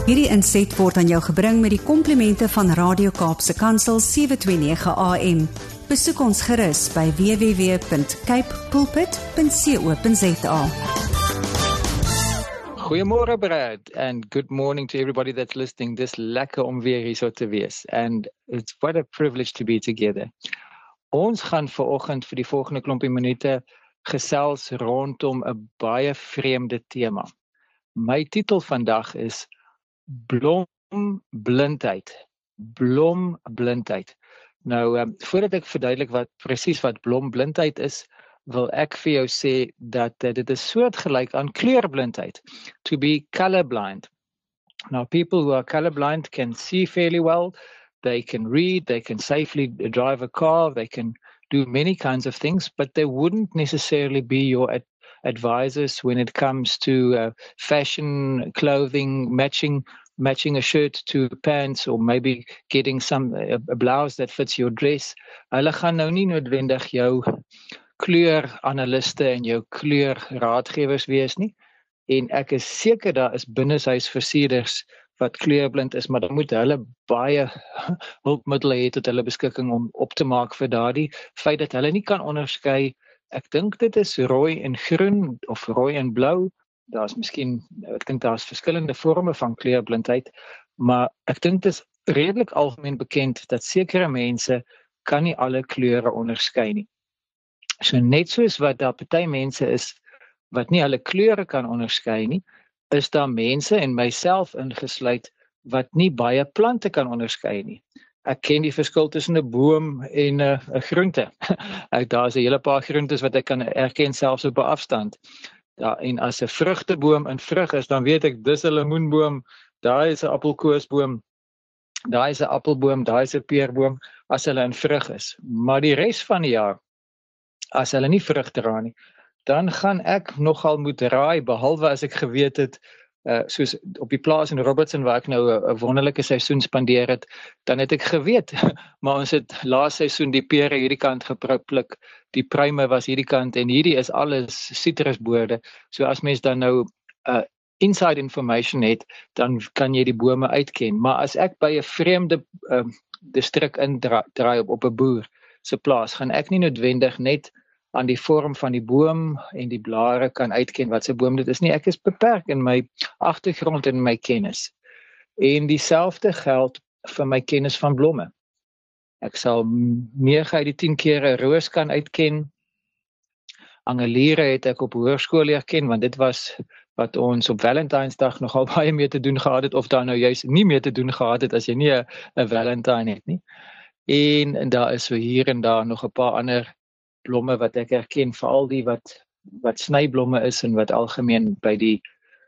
Hierdie inset word aan jou gebring met die komplimente van Radio Kaapse Kansel 729 AM. Besoek ons gerus by www.capepulpit.co.za. Goeiemôre Brad, and good morning to everybody that's listening. Dis lekker om weer hier so te wees, and it's what a privilege to be together. Ons gaan vanoggend vir die volgende klompie minute gesels rondom 'n baie vreemde tema. My titel vandag is Blomblindheid. Blomblindheid. Nou, voordat ek verduidelik wat blomblindheid is, wil ek vir jou sê dat dit is soortgelyk aan kleurblindheid, to be colorblind. Now, people who are colorblind can see fairly well, they can read, they can safely drive a car, they can do many kinds of things, but they wouldn't necessarily be your advisors when it comes to fashion, clothing, matching a shirt to pants, or maybe getting a blouse that fits your dress. Hulle gaan nou nie noodwendig jou kleuranaliste en jou kleurraadgewers wees nie. En ek is seker daar is binnenshuisversierders wat kleurblind is, maar dan moet hulle baie hulpmiddels hê tot hulle beskikking om op te maak vir daardie feit dat hulle nie kan onderskei. Ek dink dit is rooi en groen of rooi en blou. Ek dink daar's verskillende vorme van kleurblindheid, maar ek dink dit is redelik algemeen bekend dat sekere mense kan nie alle kleure onderskei nie. So net soos wat daar party mense is wat nie alle kleure kan onderskei nie, is daar mense en myself ingesluit wat nie baie plante kan onderskei nie. Ek ken die verskil tussen 'n boom en 'n groente. Daar's 'n hele paar groentes wat ek kan erken selfs op 'n afstand. En as 'n vrugteboom in vrug is, dan weet ek dis 'n lemoenboom, daai is 'n appelkoesboom, daai is 'n appelboom, daai is 'n peerboom as hulle in vrug is. Maar die res van die jaar, as hulle nie vrug dra nie, dan gaan ek nogal moet raai, behalwe as ek geweet het, soos op die plaas in Robertson waar ek nou 'n wonderlike seisoen spandeer het, dan het ek geweet, maar ons het laas seisoen die pere hierdie kant gepluk, die pruime was hierdie kant, en hierdie is alles citrusboorde, so as mens dan nou inside information het, dan kan jy die bome uitken, maar as ek by 'n vreemde distrik indraai op 'n boer se plaas, gaan ek nie noodwendig net aan die vorm van die boom en die blare kan uitken wat se boom dit is nie. Ek is beperk in my agtergrond en my kennis. En dieselfde geld vir my kennis van blomme. Ek sal 9 uit die 10 keer 'n roos kan uitken. Angeliere het ek op hoërskool leer ken, want dit was wat ons op Valentynsdag nogal baie mee te doen gehad het, of daar nou juist nie mee te doen gehad het as jy nie 'n Valentine het nie. En daar is so hier en daar nog 'n paar ander blomme wat ek herken, veral die wat snyblomme is en wat algemeen by die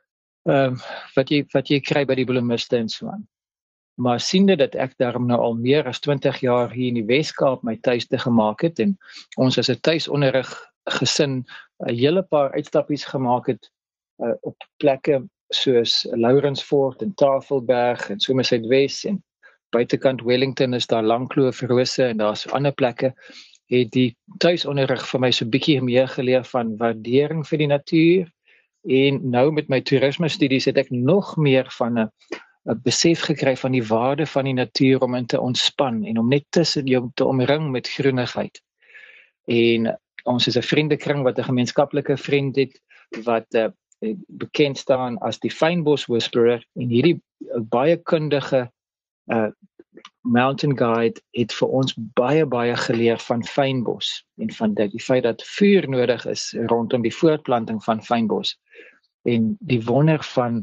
wat jy kry by die bloemiste en so aan. Maar siende dat ek daarom nou al meer as 20 jaar hier in die Weskaap my tuiste gemaak het, en ons as 'n tuisonderrig gesin 'n hele paar uitstappies gemaak het op plekke soos Lourensfort en Tafelberg en Somersuidwes en buitekant Wellington is daar Langkloofrose en daar's ander plekke, het die tuisonderrig vir my so bietjie meer geleer van waardering vir die natuur, en nou met my toerisme studies het ek nog meer van 'n besef gekry van die waarde van die natuur om in te ontspan en om net tussen jou te omring met groenigheid. En ons is 'n vriendekring wat 'n gemeenskaplike vriend het wat bekend staan as die Fynbos Whisperer, en hierdie baie kundige mountain guide het vir ons baie geleer van fynbos en van die feit dat vuur nodig is rondom die voortplanting van fynbos en die wonder van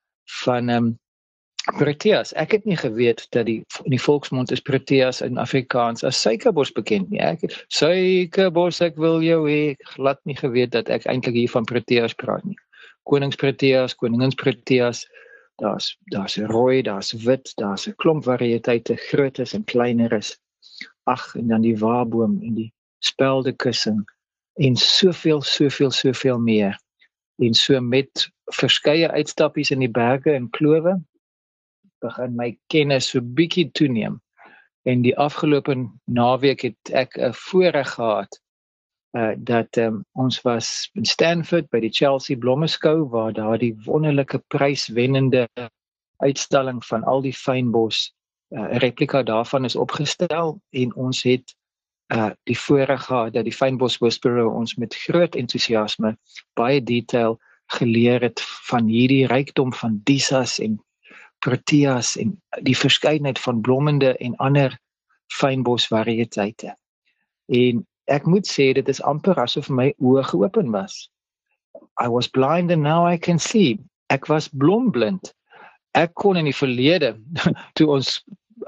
proteas. Ek het nie geweet dat in die volksmond is proteas in Afrikaans as suikerbos bekend nie. Suikerbos, ek wil jou hê, ek glad nie geweet dat ek eintlik hier van proteas praat nie. Koningsproteas, koninginsproteas, daar's rooi, daar's wit, daar's 'n klomp variëteite, grootes en kleiner is. En dan die waarboom en die speldekussing en soveel meer. En so met verskeie uitstappies in die berge en klowe begin my kennis so bietjie toeneem. En die afgelope naweek het ek 'n voorreg gehad dat ons was in Stanford by die Chelsea Blommeskou waar daar die wonderlike pryswennende uitstalling van al die fynbos, 'n replika daarvan is opgestel en ons het die voorreg gehad dat die Fynbos Whisperer ons met groot entoesiasme baie detail geleer het van hierdie rykdom van Disas en Proteas en die verskeidenheid van blommende en ander fynbos variëteite. En ek moet sê dit is amper asof my oë geopen was. I was blind and now I can see. Ek was blomblind. Ek kon in die verlede toe ons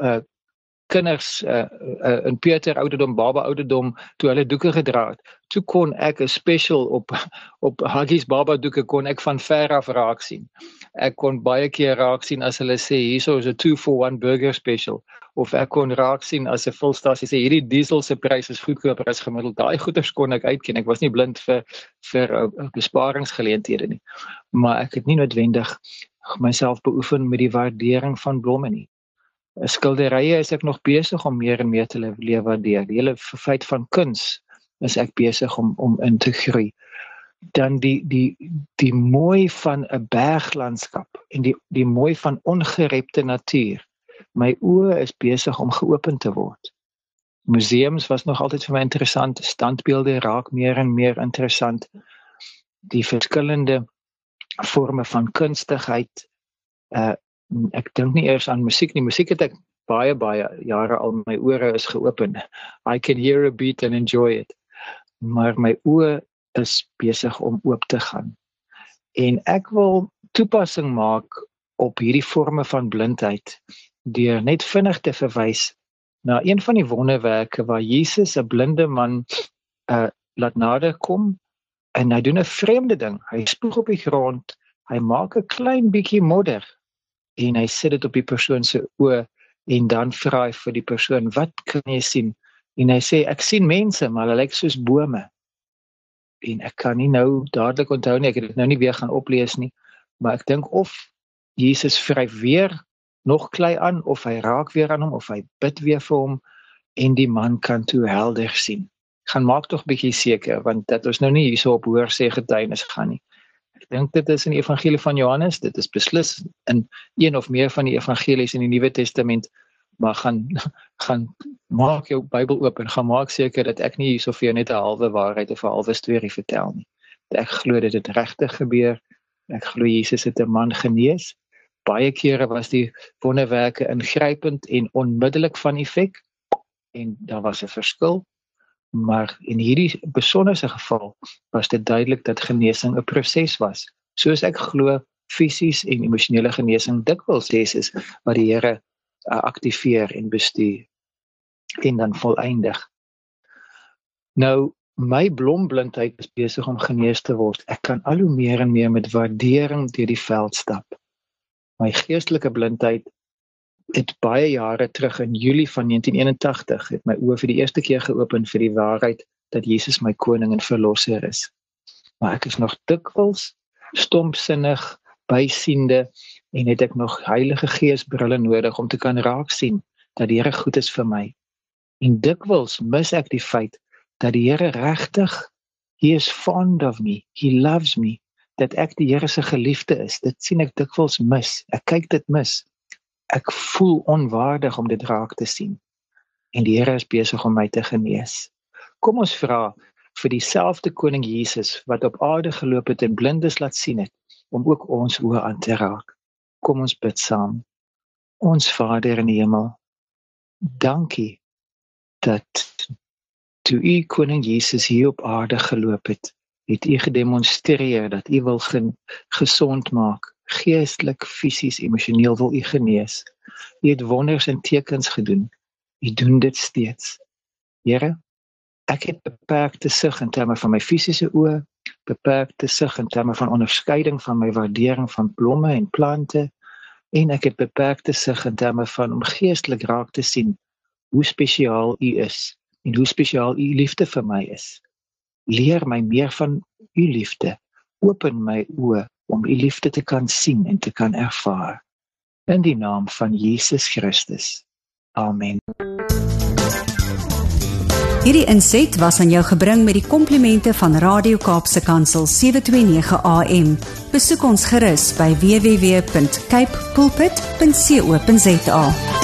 kinders in Peter ouderdom, baba ouderdom, toe hulle doeke gedra het, toe kon ek 'n special op Huggies baba doeke kon ek van ver af raak sien. Ek kon baie keer raak sien as hulle sê hierso is 'n 2-for-1 burger special, of ek kon raak sien as 'n volstasie sê hierdie diesel se prys is goedkoper as gemiddeld. Daai goeders kon ek uitken. Ek was nie blind vir besparingsgeleenthede nie, maar ek het nie noodwendig myself beoefen met die waardering van blomme nie. Skilderye is ek nog besig om meer en meer te leer waardeer. Die hele feit van kuns is ek besig om in te groei. Dan die mooi van 'n berglandskap en die mooi van ongerepte natuur. My oë is besig om geopen te word. Museums was nog altyd vir my interessant. Standbeelde raak meer en meer interessant. Die verskillende forme van kunstigheid. Ek dink nie eers aan musiek nie. Musiek het ek baie jare al, my ore is geopen. I can hear a beat and enjoy it. Maar my oë is besig om oop te gaan. En ek wil toepassing maak op hierdie forme van blindheid deur net vinnig te verwys na een van die wonderwerke waar Jesus 'n blinde man laat naderkom en hy doen 'n vreemde ding. Hy spoeg op die grond, hy maak 'n klein bietjie modder en hy sit dit op die persoon se oë en dan vra hy vir die persoon, wat kan jy sien? En hy sê, ek sien mense, maar hulle lyk soos bome. En ek kan nie nou dadelik onthou nie, ek het dit nou nie weer gaan oplees nie, maar ek dink of Jesus vryf weer nog klei aan, of hy raak weer aan hom, of hy bid weer vir hom, en die man kan toe helder sien. Gaan maak tog bietjie seker, want dat ons nou nie hierso op hoorsê getuienis gaan nie. Ek dink dit is in die evangelie van Johannes, dit is beslis in een of meer van die evangelies in die Nuwe Testament, maar gaan maak jou Bybel oop en gaan maak seker dat ek nie hierso vir jou net 'n halwe waarheid of 'n halwe storie vertel nie. Ek glo dat dit regtig gebeur. Ek glo Jesus het 'n man genees. Baie kere was die wonderwerke ingrypend en onmiddellik van effek en daar was 'n verskil. Maar in hierdie besonderse geval was dit duidelik dat genesing 'n proses was. Soos ek glo fisies en emosionele genesing dikwels is wat die Here aktiveer en bestuur en dan voleindig. Nou, my blomblindheid is besig om genees te word. Ek kan al hoe meer en meer met waardering deur die veld stap. My geestelike blindheid het baie jare terug in Julie van 1981 het my oë vir die eerste keer geopen vir die waarheid dat Jesus my koning en verlosser is. Maar ek is nog dikwels stompsinnig, bysiende en het ek nog Heilige Gees brille nodig om te kan raak sien dat die Here goed is vir my. En dikwels mis ek die feit dat die Here regtig, He is fond of me, He loves me, dat ek die Here se geliefde is. Dit sien ek dikwels mis. Ek kyk dit mis. Ek voel onwaardig om dit raak te sien. En die Here is besig om my te genees. Kom ons vra vir dieselfde koning Jesus wat op aarde geloop het en blindes laat sien het, om ook ons oë aan te raak. Kom ons bid saam. Ons Vader in die hemel, dankie dat toe U koning Jesus hier op aarde geloop het U gedemonstreer dat U wil gesond maak, geestelik, fisies, emosioneel wil U genees. U het wonders en tekens gedoen. U doen dit steeds. Here, ek het beperkte sig in terme van my fisiese oë, beperkte sig in terme van onderskeiding van my waardering van blomme en plante, en ek het beperkte sig in terme van om geestelik raak te sien hoe spesiaal U is en hoe spesiaal U liefde vir my is. Leer my meer van U liefde, open my oë om U liefde te kan sien en te kan ervaar. In die naam van Jesus Christus. Amen. Hierdie inset was aan jou gebring met die komplimente van Radio Kaapse Kansel 729 AM. Besoek ons gerus by www.cape pulpit.co.za.